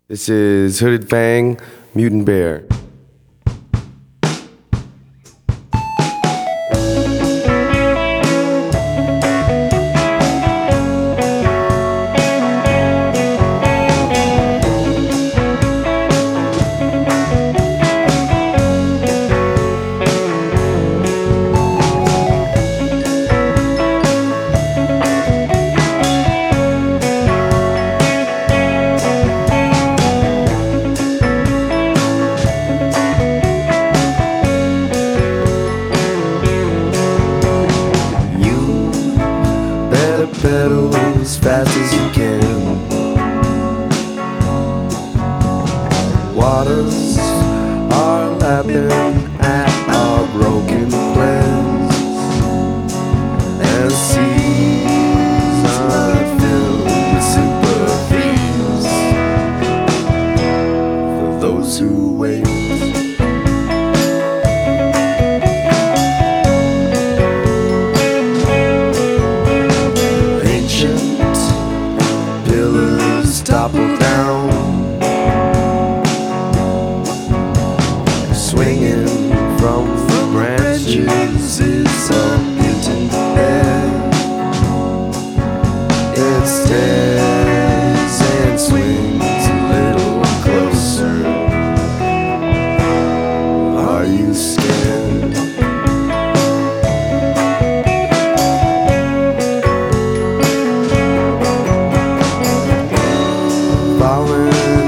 This is Hooded Fang, Mutant Bear. Pedal as fast as you can. Waters are lapping at our broken plans, and seas are filled with sympathies for those who wait. Topple down, swinging from the branches is a mutant air. It stares and swings a little closer. Are you scared? Falling